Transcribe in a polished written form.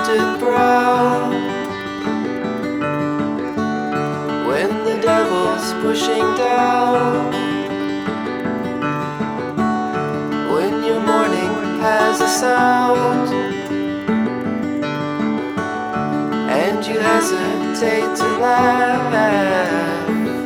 tilted brow. When the devil's pushing down, when your morning has a sound, and you hesitate to laugh.